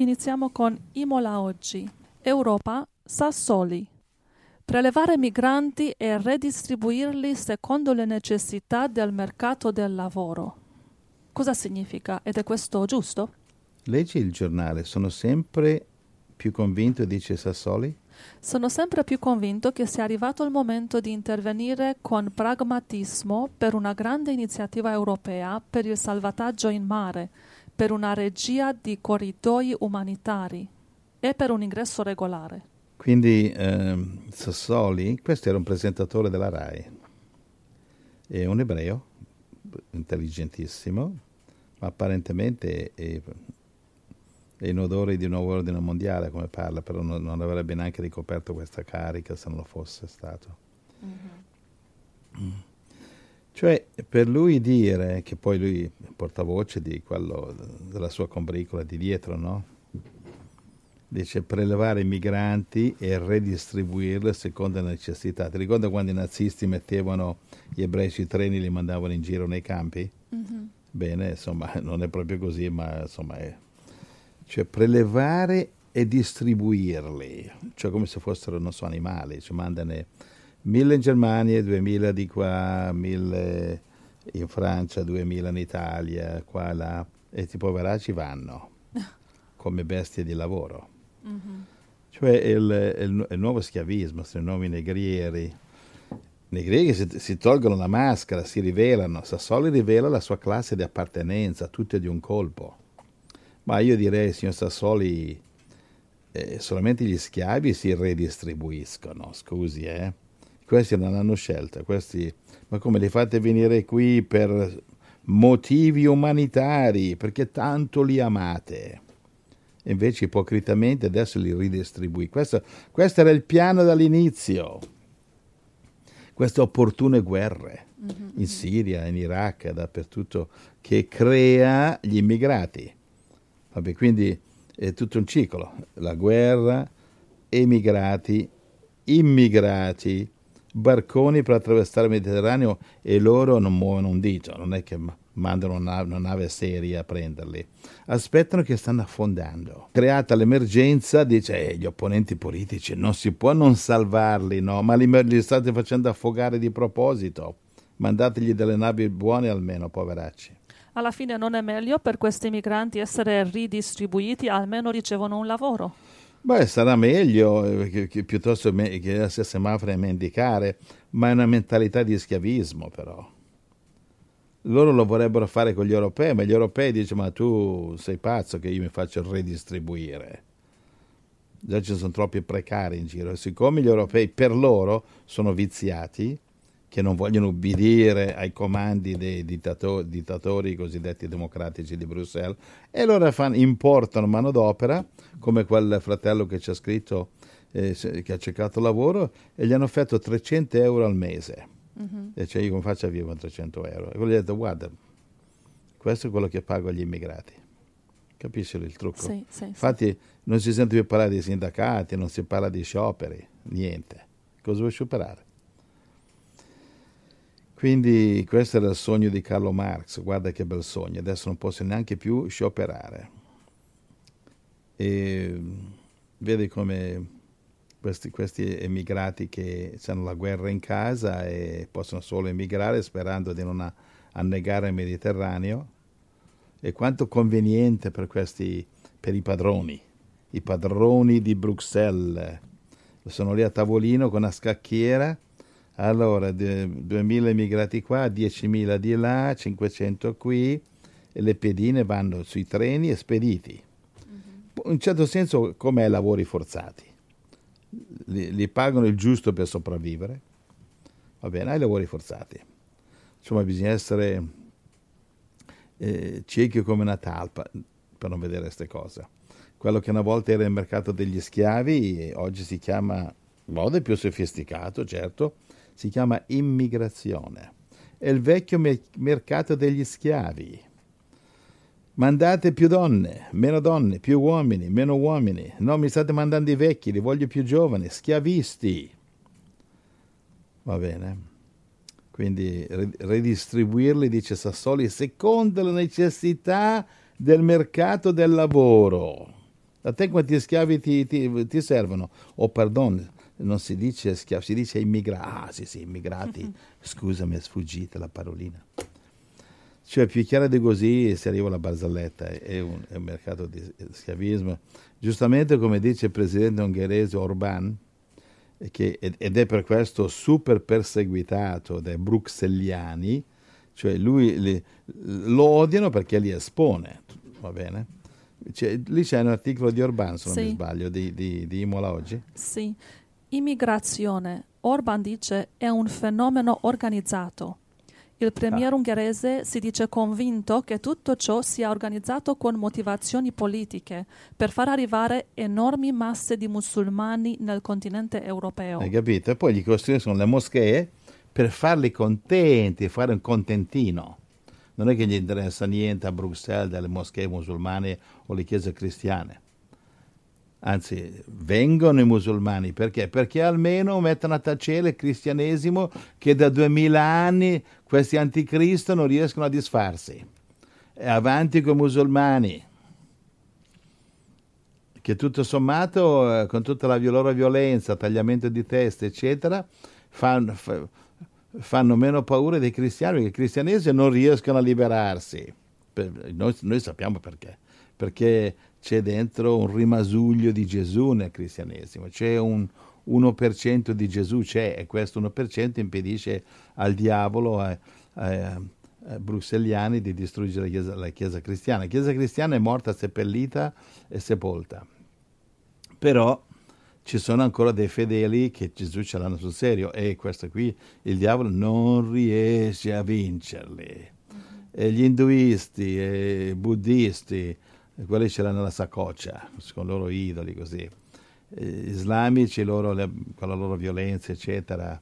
Iniziamo con Imola oggi. Europa, Sassoli. Prelevare migranti e redistribuirli secondo le necessità del mercato del lavoro. Cosa significa? Ed è questo giusto? Leggi il giornale, sono sempre più convinto, dice Sassoli? Sono sempre più convinto che sia arrivato il momento di intervenire con pragmatismo per una grande iniziativa europea per il salvataggio in mare, per una regia di corridoi umanitari e per un ingresso regolare. Quindi Sassoli, questo era un presentatore della RAI, è un ebreo, intelligentissimo, ma apparentemente è in odore di nuovo ordine mondiale come parla, però non avrebbe neanche ricoperto questa carica se non lo fosse stato. Cioè, per lui dire, che poi lui è portavoce di quello, della sua combricola di dietro, no? Dice prelevare i migranti e redistribuirli secondo le necessità. Ti ricordi quando i nazisti mettevano gli ebrei sui treni e li mandavano in giro nei campi? Bene, insomma, non è proprio così, ma insomma è... Cioè prelevare e distribuirli, cioè come se fossero, non so, animali, cioè mandano 1000 in Germania, 2000 di qua, 1000 in Francia, 2000 in Italia, qua, là, e i poveracci vanno come bestie di lavoro. Cioè il nuovo schiavismo, sono i nuovi negrieri. Negrieri che si tolgono la maschera, si rivelano. Sassoli rivela la sua classe di appartenenza, tutte di un colpo. Ma io direi, signor Sassoli, solamente gli schiavi si redistribuiscono, scusi, Questi non hanno scelta, questi, ma come li fate venire qui per motivi umanitari, perché tanto li amate? E invece ipocritamente adesso li ridistribui. Questo era il piano dall'inizio. Queste opportune guerre in Siria, in Iraq, dappertutto, che crea gli immigrati. Vabbè, quindi è tutto un ciclo, la guerra, emigrati, immigrati, barconi per attraversare il Mediterraneo e loro non muovono un dito, non è che mandano una nave seria a prenderli, aspettano che stanno affondando. Creata l'emergenza, dice gli opponenti politici non si può non salvarli, no, ma li state facendo affogare di proposito, mandategli delle navi buone almeno, poveracci. Alla fine non è meglio per questi migranti essere ridistribuiti, almeno ricevono un lavoro? Beh, sarà meglio che piuttosto che essere semafori a mendicare, ma è una mentalità di schiavismo però. Loro lo vorrebbero fare con gli europei, ma gli europei dicono ma tu sei pazzo che io mi faccio redistribuire. Già ci sono troppi precari in giro, siccome gli europei per loro sono viziati, che non vogliono ubbidire ai comandi dei dittatori cosiddetti democratici di Bruxelles, e allora importano manodopera, come quel fratello che ci ha scritto, che ha cercato lavoro, e gli hanno offerto 300 euro al mese. E cioè io come faccio a vivere con 300 euro? E quello gli ha detto guarda, questo è quello che pago agli immigrati. Capisci il trucco? Sì. Infatti non si sente più parlare di sindacati, non si parla di scioperi, niente. Cosa vuoi scioperare? Quindi questo era il sogno di Carlo Marx, guarda che bel sogno, adesso non posso neanche più scioperare. E vedi come questi emigrati che hanno la guerra in casa e possono solo emigrare sperando di non annegare il Mediterraneo, e quanto conveniente per i padroni di Bruxelles. Sono lì a tavolino con una scacchiera. Allora, 2000 immigrati qua, 10.000 di là, 500 qui, e le pedine vanno sui treni e spediti. In un certo senso come ai lavori forzati. Li pagano il giusto per sopravvivere. Va bene, ai lavori forzati. Insomma, bisogna essere ciechi come una talpa per non vedere queste cose. Quello che una volta era il mercato degli schiavi, oggi si chiama, in modo più sofisticato, certo, si chiama immigrazione. È il vecchio mercato degli schiavi. Mandate più donne, più uomini, meno uomini. No, mi state mandando i vecchi, li voglio più giovani, schiavisti. Va bene. Quindi redistribuirli, dice Sassoli, secondo le necessità del mercato del lavoro. A te quanti schiavi ti servono? O pardon, non si dice schiavi, si dice immigrati. Sì, immigrati. Scusami, è sfuggita la parolina. Cioè, più chiaro di così si arriva alla barzelletta, è un mercato di schiavismo. Giustamente, come dice il presidente ungherese Orbán, ed è per questo super perseguitato dai bruxelliani, cioè lo odiano perché li espone, va bene? Lì c'è un articolo di Orbán, se non mi sbaglio, di Imola oggi. Sì, immigrazione, Orbán dice, è un fenomeno organizzato. Il premier ungherese si dice convinto che tutto ciò sia organizzato con motivazioni politiche per far arrivare enormi masse di musulmani nel continente europeo. Hai capito? E poi gli costruiscono le moschee per farli contenti, fare un contentino. Non è che gli interessa niente a Bruxelles delle moschee musulmane o le chiese cristiane. Anzi, vengono i musulmani. Perché? Perché almeno mettono a tacere il cristianesimo che da 2000 anni questi anticristo non riescono a disfarsi. E avanti con i musulmani, che tutto sommato, con tutta la loro violenza, tagliamento di teste, eccetera, fanno meno paura dei cristiani, perché i cristianesimi non riescono a liberarsi. Noi sappiamo perché. Perché c'è dentro un rimasuglio di Gesù nel cristianesimo, c'è un 1% di Gesù, e questo 1% impedisce al diavolo, ai bruxelliani, di distruggere la Chiesa cristiana. La Chiesa cristiana è morta, seppellita e sepolta. Però ci sono ancora dei fedeli che Gesù ce l'hanno sul serio, e questo qui il diavolo non riesce a vincerli. E gli induisti e i buddisti, quelli ce l'hanno nella saccoccia, con i loro idoli così. Islamici, con la loro violenza, eccetera,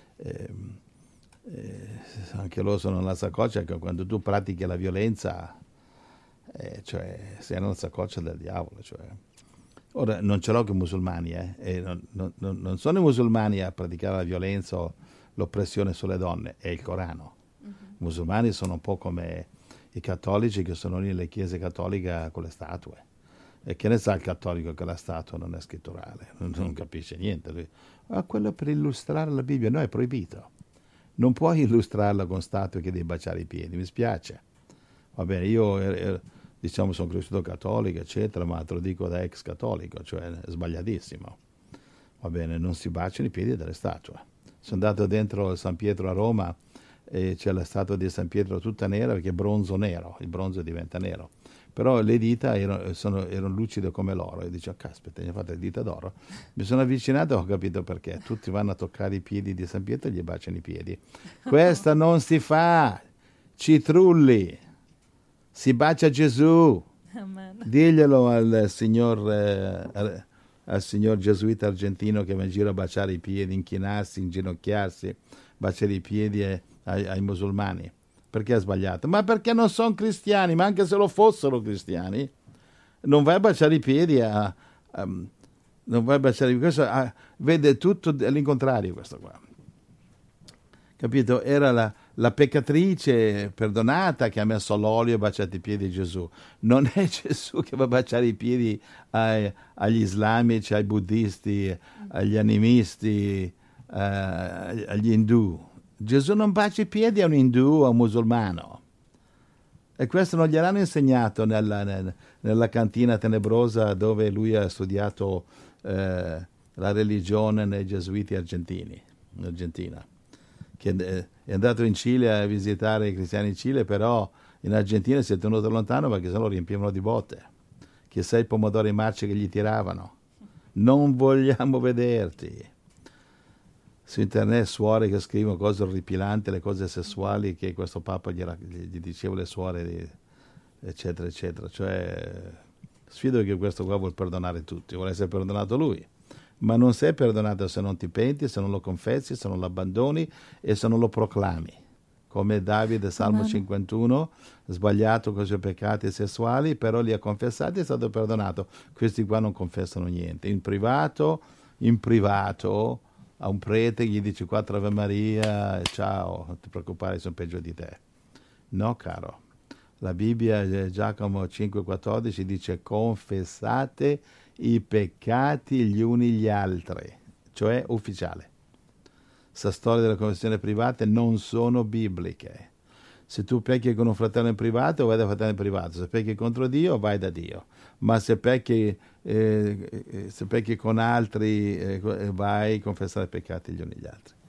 anche loro sono nella saccoccia, che quando tu pratichi la violenza, cioè sei nella saccoccia del diavolo. Ora, non ce l'ho con i musulmani, e non sono i musulmani a praticare la violenza o l'oppressione sulle donne, è il Corano. I musulmani sono un po' come i cattolici che sono lì nelle chiese cattoliche con le statue. E che ne sa il cattolico che la statua non è scritturale? Non capisce niente. Lui, quello per illustrare la Bibbia, no, è proibito. Non puoi illustrarla con statue che devi baciare i piedi, mi spiace. Va bene, io diciamo sono cresciuto cattolico, eccetera, ma te lo dico da ex cattolico, cioè è sbagliatissimo. Va bene, non si baciano i piedi delle statue. Sono andato dentro San Pietro a Roma e c'è la statua di San Pietro tutta nera perché è bronzo nero, il bronzo diventa nero. Però le dita erano lucide come l'oro, e dicevo, caspita, mi ha fatto le dita d'oro. Mi sono avvicinato e ho capito perché. Tutti vanno a toccare i piedi di San Pietro e gli baciano i piedi. Questa non si fa, citrulli, si bacia Gesù. Amen. Diglielo al signor gesuita argentino che va in giro a baciare i piedi, inchinarsi, inginocchiarsi, baciare i piedi ai musulmani. Perché è sbagliato? Ma perché non sono cristiani, ma anche se lo fossero cristiani, non vai a baciare i piedi non vai a baciare i piedi, vede tutto all'incontrario questo qua. Capito? Era la peccatrice perdonata che ha messo l'olio e ha baciato i piedi di Gesù. Non è Gesù che va a baciare i piedi agli islamici, ai buddisti, agli animisti, agli indù. Gesù non bacia i piedi a un indù o a un musulmano. E questo non gliel'hanno insegnato nella cantina tenebrosa dove lui ha studiato la religione nei gesuiti argentini, in Argentina. Che è andato in Cile a visitare i cristiani in Cile, però in Argentina si è tenuto lontano perché sennò lo riempivano di botte. Chissà i pomodori marci che gli tiravano. Non vogliamo vederti. Su internet suore che scrivono cose orripilanti, le cose sessuali che questo Papa gli diceva le suore, eccetera, eccetera. Cioè, sfido che questo qua vuol perdonare tutti, vuole essere perdonato lui. Ma non sei perdonato se non ti penti, se non lo confessi, se non lo abbandoni e se non lo proclami. Come Davide, Salmo 51, sbagliato con i suoi peccati sessuali, però li ha confessati e è stato perdonato. Questi qua non confessano niente. In privato, a un prete gli dici 4 Ave Maria e ciao, non ti preoccupare, sono peggio di te. No, caro. La Bibbia, Giacomo 5,14 dice confessate i peccati gli uni gli altri, cioè ufficiale. Questa storia delle confessioni private non sono bibliche. Se tu pecchi con un fratello in privato, vai da fratello in privato. Se pecchi contro Dio, vai da Dio. Ma se pecchi con altri, vai a confessare i peccati gli uni gli altri.